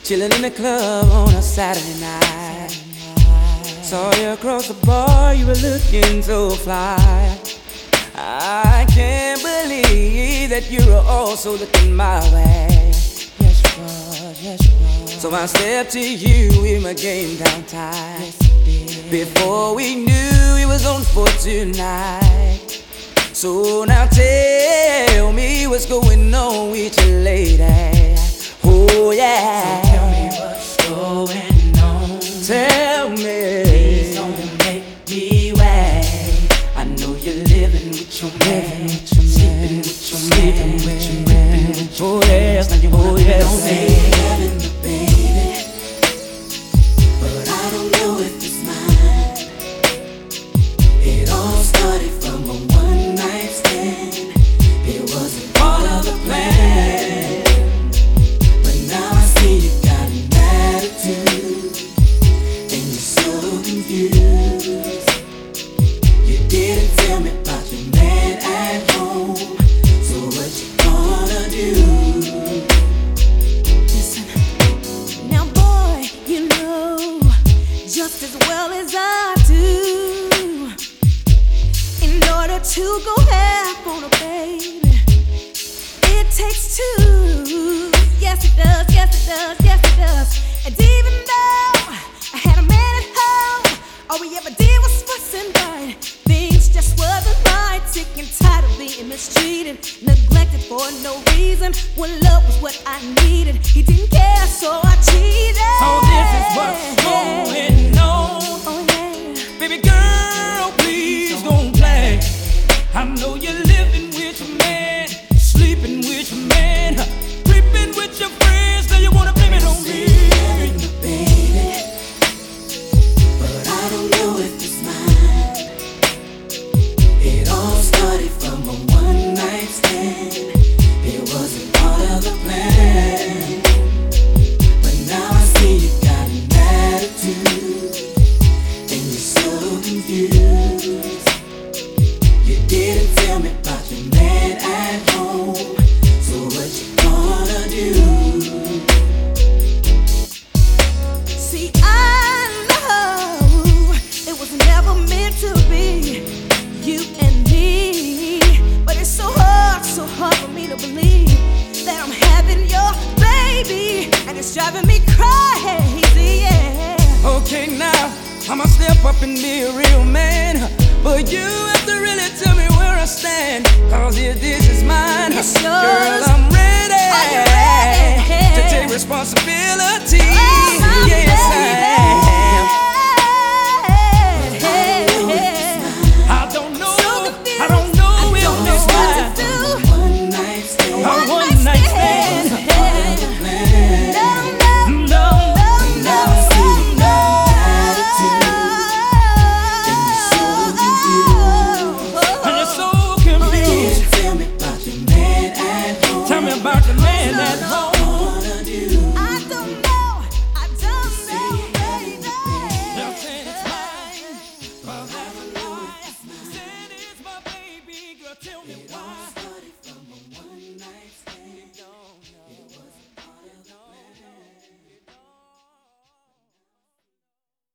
chilling in the club on a Saturday night. Saw you across the bar, you were looking so fly. I can't believe that you were also looking my way. Yes, you was, yes, you was. So I stepped to you with my game down tight. Before we knew it was on for tonight. So now tell me what's going on with your lady. Oh yeah. So tell me what's going on. Tell me. Please don't make me wait. I know you're living with your man, sleeping with your man, sleeping with your man. Oh yeah, oh yeah. Don't say heaven, baby, but I don't know if it's mine. It all started from a one-night stand. It wasn't part of the plan, but now I see you got an attitude, and you're so confused. You didn't tell me about your man at home, so what you gonna do? Listen, now boy, you know just as well as I do, in order to go half on a baby, it takes two. Yes it does, yes it does, yes it does. And even though I had a man at home, all we ever did was fuss and fight. Things just wasn't right. Sick and tired of being mistreated, neglected for no reason, when love was what I needed. He didn't care, so I cheated. So this is what's going on. Oh yeah. Baby girl, please don't play. I know you're living with your man, sleeping with your man, creeping with your friends. Now you wanna blame it on me. Baby, but I don't know if it's mine. It all started from a one-night stand. It wasn't part of the plan, but now I see you got an attitude, and you're so confused. You didn't tell me about your man at home, so what you gonna do? See, I know it was never meant to be you and me, but it's so hard for me to believe that I'm having your baby, and it's driving me crazy, yeah. Okay, now I'ma step up and be a real man, but you have to really tell me where I stand, cause if this is mine, It's girl, yours. I'm ready, Are you ready? to take responsibility. Oh, my Yes, I baby. am. I I don't know, So confused. I don't know I if don't know it's what mine. to do. One-night stand. A one-night stand. No, Now I see you got an attitude, and you're so confused. and you're so confused. Didn't tell me about your man at home. Tell me about the man at home. Wanna do? I don't know, baby. They're saying it's mine, but I don't know. Saying it's my baby, girl, tell me why.